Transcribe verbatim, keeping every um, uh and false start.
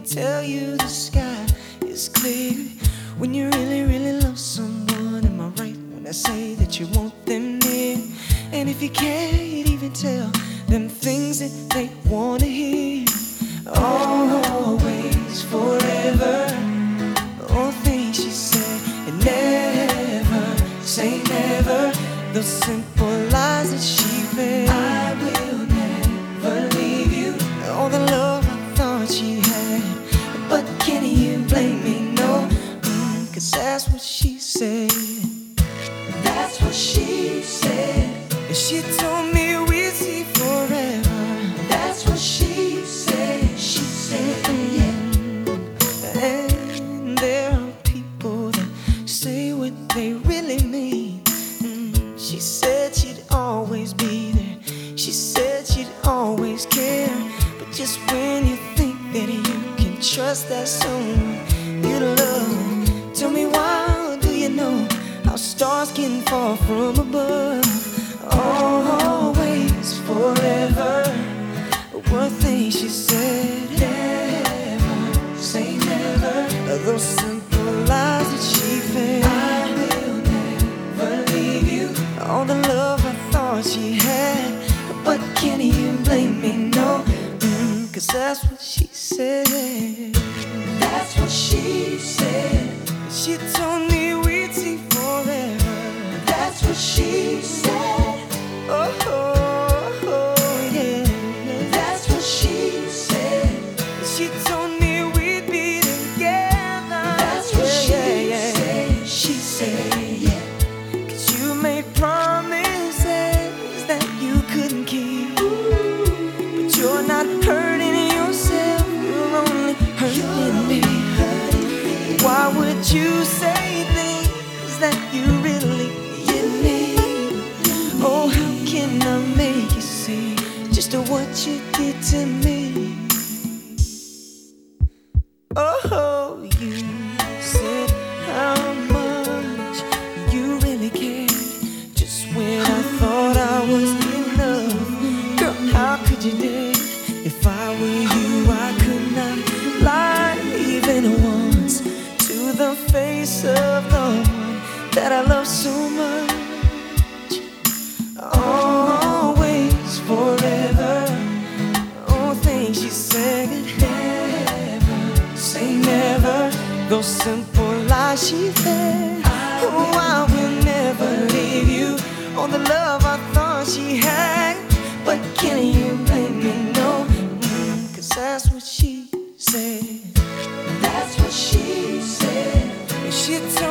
tell you the sky is clear. When you really, really love someone, am I right when I say that you want them near? And if you can't even tell them things that they wanna hear, always, forever, all things she said, and never say never, those simple lies that she fed. I will never leave you, all the love I thought she had, but can you blame me? No, mm, cause that's what she said. That's what she said. And she told me we'd see forever. That's what she said. She said, yeah. And there are people that say what they really mean. Mm, she said she'd always be there. She said she'd always care. But just when you think that you can trust that someone you love, tell me, why do you know how stars can fall from above? Always, forever, one thing she said, never say never, those simple lies that she fed. I will never leave you, all the love I thought she had, but can you blame me? No, mm, cause that's what she said. That's what she said. She told me we'd see forever. That's what she said. Oh, oh, oh, yeah. That's what she said. She told me we'd be together. That's what she yeah, said. She said, yeah. Cause you made promises that you couldn't keep. But you're not hurting yourself, you're only hurting me. Why would you say things that you really didn't need? Oh, how can I make you see just what you did to me? Oh, you said how much you really cared, just when I thought I was enough. Girl, how could you dare? If I were you, I could not lie even once to the face of the one that I love so much. Always, forever, all things she said, never say never, those simple lies she fed. Oh, I will never leave you, all the love I thought she had, but can you blame me? No, mm, cause that's what she said. That's what she said. She told